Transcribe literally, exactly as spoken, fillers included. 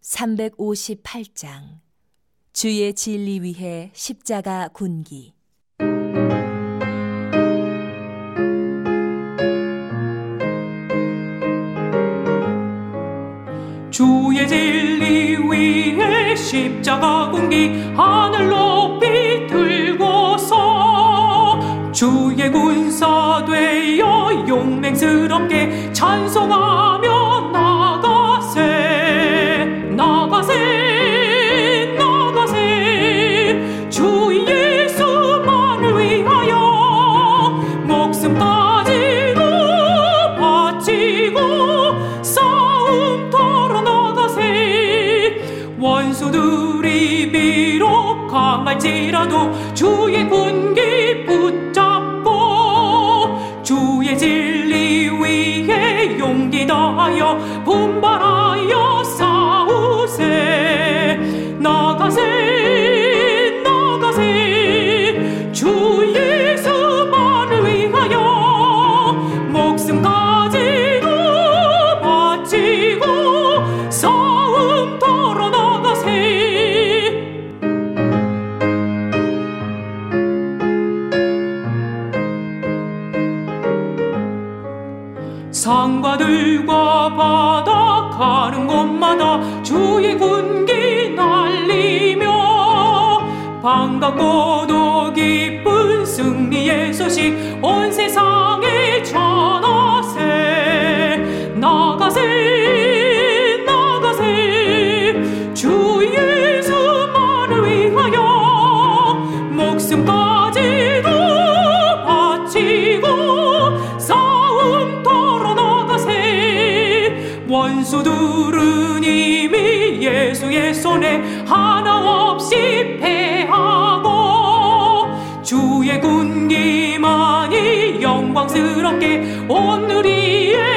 삼백오십팔 장 주의 진리 위해 십자가 군기. 주의 진리 위해 십자가 군기 하늘 높이 들고서 주의 군사 되어 용맹스럽게 찬송하며 나가세 나가세 나가세 주 예수만을 위하여 목숨까지도 바치고 싸움터로 나가세 원수들이 비록 강할지라도 주의 군기 붙잡고 주의 진리 위해 용기 다하여 분발하여 싸우세 나가세 나가세 주 예수만을 위하여 목숨까지도 바치고 싸움터로 나가세. 산과들과 바다 가는 곳마다 주의 군기 날리며 반갑고도 기쁜 승리의 소식 온 세상에 전하세 나가세 나가세 주 예수만을 위하여 목숨까지도 바치고 싸움터로 나가세 원수들은 이미 예수의 손에 하나 없이 패하고 주의 군기만이 영광스럽게 오늘 이에